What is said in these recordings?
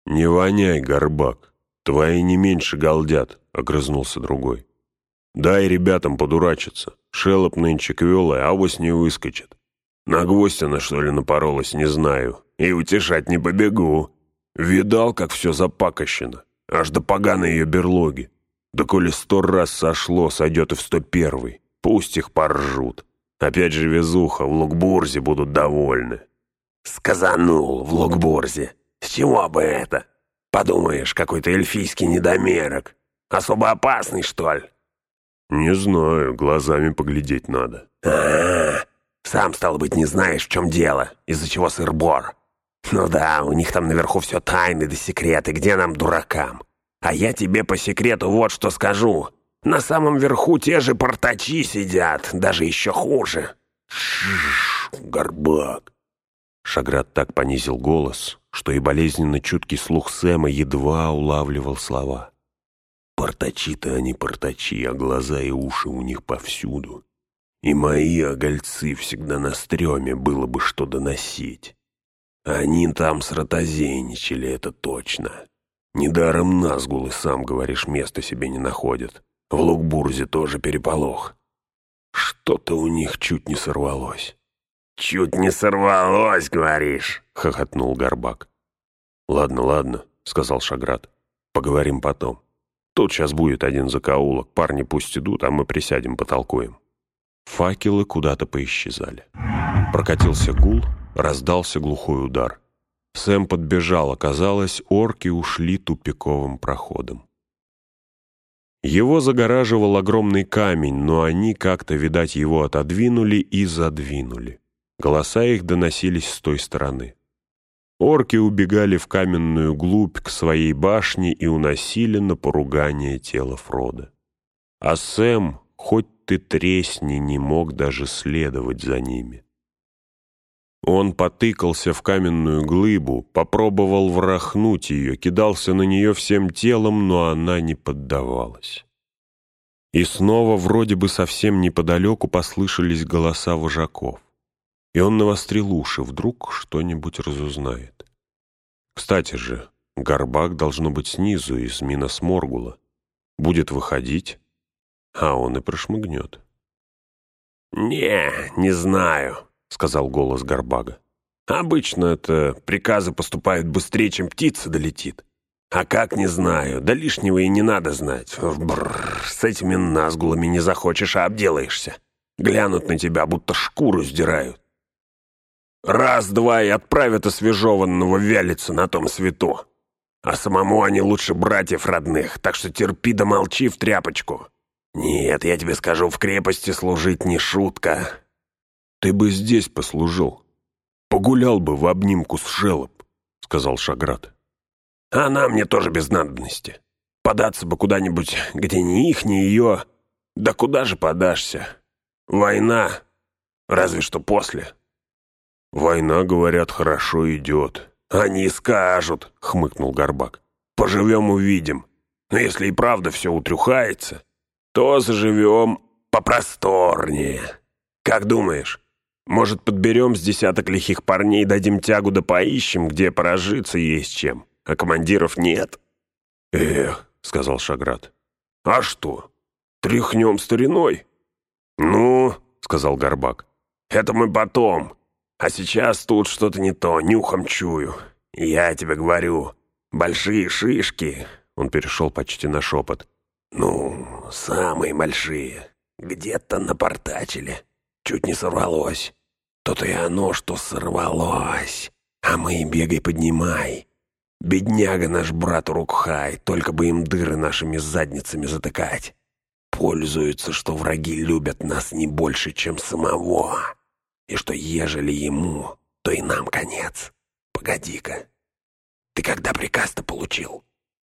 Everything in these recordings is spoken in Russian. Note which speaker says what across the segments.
Speaker 1: «Не воняй, Горбак, твои не меньше галдят», — огрызнулся другой. «Дай ребятам подурачиться. Шелоп нынче квелая, авось не выскочит. На гвоздь она, что ли, напоролась, не знаю. И утешать не побегу. Видал, как все запакощено, аж до поганой ее берлоги. Да коли 100 раз сошло, сойдет и в 101-й. Пусть их поржут. Опять же везуха, в Лукбурзе будут довольны».
Speaker 2: «Сказанул в Лукбурзе. С чего бы это? Подумаешь, какой-то эльфийский недомерок. Особо опасный, что ли?»
Speaker 1: «Не знаю, глазами поглядеть надо».
Speaker 2: Сам, стало быть, не знаешь, в чем дело, из-за чего сыр-бор. Ну да, у них там наверху все тайны да секреты, где нам, дуракам? А я тебе по секрету вот что скажу. На самом верху те же портачи сидят, даже еще хуже».
Speaker 1: Горбак. Шаград так понизил голос, что и болезненно чуткий слух Сэма едва улавливал слова. «Портачи-то они портачи, а глаза и уши у них повсюду. И мои огольцы всегда на стреме, было бы что доносить. Они там сротозейничали, это точно. Недаром Назгул, и сам, говоришь, места себе не находят. В Лукбурзе тоже переполох. Что-то у них чуть не сорвалось».
Speaker 2: «Чуть не сорвалось, говоришь?» —
Speaker 1: хохотнул Горбак. «Ладно», — сказал Шаград. «Поговорим потом. Тут сейчас будет один закоулок, парни пусть идут, а мы присядем, потолкуем». Факелы куда-то поисчезали. Прокатился гул, раздался глухой удар. Сэм подбежал, оказалось, орки ушли тупиковым проходом. Его загораживал огромный камень, но они как-то, видать, его отодвинули и задвинули. Голоса их доносились с той стороны. Орки убегали в каменную глубь к своей башне и уносили на поругание тело Фрода. А Сэм, хоть ты тресни, не мог даже следовать за ними. Он потыкался в каменную глыбу, попробовал врахнуть ее, кидался на нее всем телом, но она не поддавалась. И снова вроде бы совсем неподалеку послышались голоса вожаков. И он навострил уши, вдруг что-нибудь разузнает. Кстати же, Горбак должно быть снизу, из Миносморгула. Будет выходить, а он и прошмыгнет.
Speaker 2: Не знаю», — сказал голос Горбага. «Обычно это приказы поступают быстрее, чем птица долетит. А как, не знаю, да лишнего и не надо знать. С этими Назгулами не захочешь, а обделаешься. Глянут на тебя, будто шкуру сдирают. Раз-два и отправят освежеванного вялиться на том свету. А самому они лучше братьев родных, так что терпи да молчи в тряпочку. Нет, я тебе скажу, в крепости служить не шутка».
Speaker 1: «Ты бы здесь послужил. Погулял бы в обнимку с Шелоп», — сказал Шаград.
Speaker 2: «Она мне тоже без надобности. Податься бы куда-нибудь, где ни их, ни ее. Да куда же подашься? Война, разве что после».
Speaker 1: «Война, говорят, хорошо идет».
Speaker 2: «Они скажут», — хмыкнул Горбак. «Поживем — увидим. Но если и правда все утрюхается, то заживем попросторнее. Как думаешь, может, подберем с десяток лихих парней, дадим тягу да поищем, где порожиться есть чем, а командиров нет?»
Speaker 1: «Эх», — сказал Шаград.
Speaker 2: «А что, тряхнем стариной?» «Ну», — сказал Горбак, — «это мы потом. А сейчас тут что-то не то, нюхом чую. Я тебе говорю, большие шишки». Он перешел почти на шепот. «Ну, самые большие. Где-то напортачили. Чуть не сорвалось. То-то и оно, что сорвалось. А мы и бегай поднимай. Бедняга наш брат Урукхай, только бы им дыры нашими задницами затыкать. Пользуются, что враги любят нас не больше, чем самого. И что ежели ему, то и нам конец. Погоди-ка, ты когда приказ-то получил?»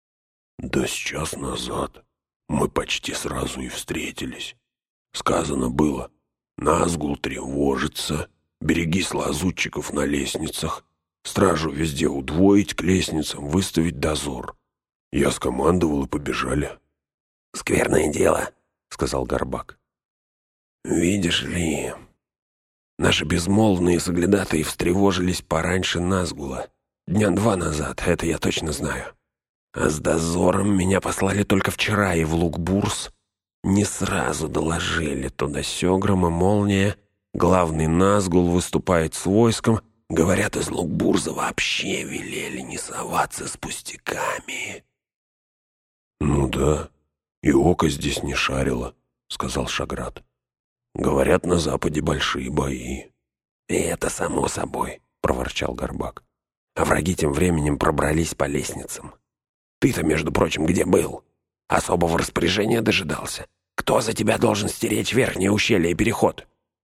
Speaker 1: «Да с час назад. Мы почти сразу и встретились. Сказано было, Назгул тревожится, берегись лазутчиков на лестницах, стражу везде удвоить, к лестницам выставить дозор. Я скомандовал, и побежали».
Speaker 2: «Скверное дело», —
Speaker 1: сказал Горбак.
Speaker 2: «Видишь ли, наши безмолвные соглядатые встревожились пораньше Назгула. Дня 2 назад, это я точно знаю. А с дозором меня послали только вчера, и в Лукбурс не сразу доложили. Туда Сёграм и Молния, главный Назгул, выступает с войском. Говорят, из Лукбурза вообще велели не соваться с пустяками.
Speaker 1: «Ну да, и око здесь не шарило», — сказал Шаграт. «Говорят, на западе большие бои».
Speaker 2: «И это само собой», — проворчал Горбак. «А враги тем временем пробрались по лестницам. Ты-то, между прочим, где был? Особого распоряжения дожидался? Кто за тебя должен стеречь верхнее ущелье и переход?»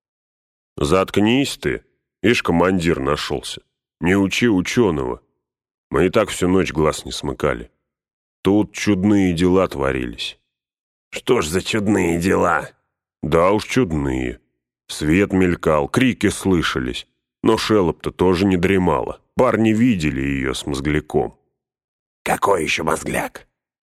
Speaker 1: «Заткнись ты, ишь, командир нашелся. Не учи ученого. Мы и так всю ночь глаз не смыкали. Тут чудные дела творились».
Speaker 2: «Что ж за чудные дела?»
Speaker 1: «Да уж чудные. Свет мелькал, крики слышались. Но Шелоп-то тоже не дремала. Парни видели ее с мозгляком».
Speaker 2: «Какой еще мозгляк?»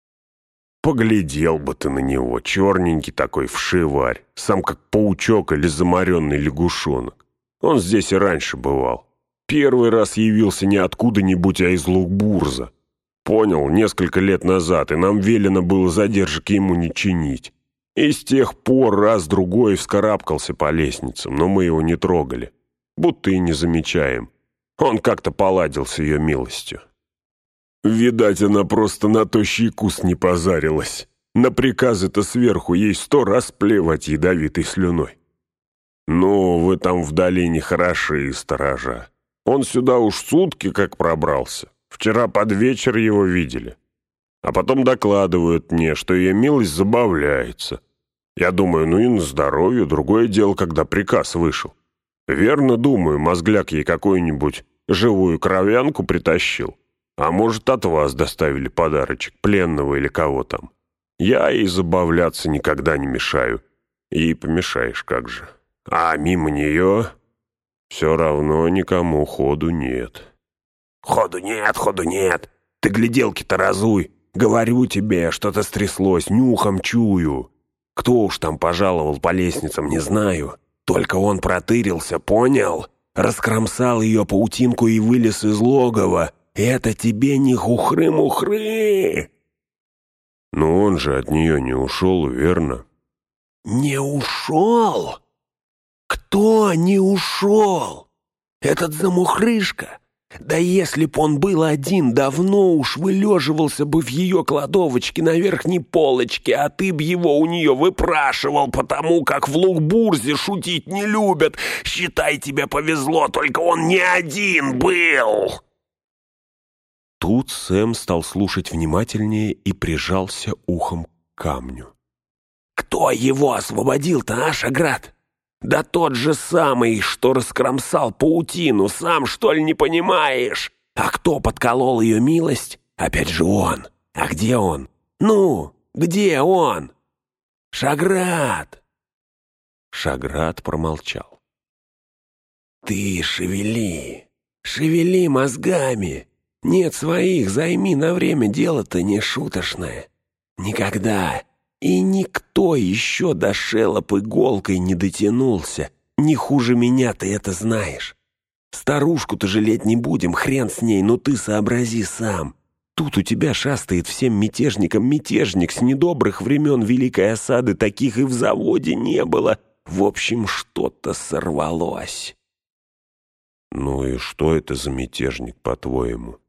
Speaker 1: «Поглядел бы ты на него, черненький такой вшиварь, сам как паучок или заморенный лягушонок. Он здесь и раньше бывал. Первый раз явился не откуда-нибудь, а из Лукбурза. Понял, несколько лет назад, и нам велено было задержек ему не чинить. И с тех пор раз-другой вскарабкался по лестницам, но мы его не трогали. Будто и не замечаем. Он как-то поладил с ее милостью. Видать, она просто на тощий куст не позарилась. На приказы-то сверху ей 100 раз плевать ядовитой слюной. Ну, вы там в долине хороши, сторожа. Он сюда уж сутки как пробрался. Вчера под вечер его видели. А потом докладывают мне, что ее милость забавляется. Я думаю, ну и на здоровье, другое дело, когда приказ вышел. Верно думаю, мозгляк ей какую-нибудь живую кровянку притащил. А может, от вас доставили подарочек, пленного или кого там. Я ей забавляться никогда не мешаю. Ей помешаешь, как же. А мимо нее все равно никому ходу нет».
Speaker 2: «Ходу нет, ходу нет. Ты гляделки-то разуй. Говорю тебе, что-то стряслось, нюхом чую. Кто уж там пожаловал по лестницам, не знаю. Только он протырился, понял? Раскромсал ее паутинку и вылез из логова. Это тебе не хухры-мухры!»
Speaker 1: Но он же от нее не ушел, верно?
Speaker 2: «Не ушел? Кто не ушел? Этот замухрышка? Да если б он был один, давно уж вылеживался бы в ее кладовочке на верхней полочке, а ты б его у нее выпрашивал, потому как в Лукбурзе шутить не любят. Считай, тебе повезло, только он не один был!»
Speaker 1: Тут Сэм стал слушать внимательнее и прижался ухом к камню.
Speaker 2: «Кто его освободил-то, а, Шаграт? Да тот же самый, что раскромсал паутину, сам, что ли, не понимаешь? А кто подколол ее милость? Опять же он. А где он? Ну, где он? Шаграт!»
Speaker 1: Шаграт промолчал.
Speaker 2: «Ты шевели, шевели мозгами. Нет своих, займи на время, дело-то не шуточное. Никогда и никто еще до Шелоп иголкой не дотянулся. Не хуже меня, ты это знаешь. Старушку-то жалеть не будем, хрен с ней, но ты сообрази сам. Тут у тебя шастает всем мятежникам мятежник с недобрых времен Великой Осады, таких и в заводе не было. В общем, что-то сорвалось».
Speaker 1: «Ну и что это за мятежник, по-твоему?»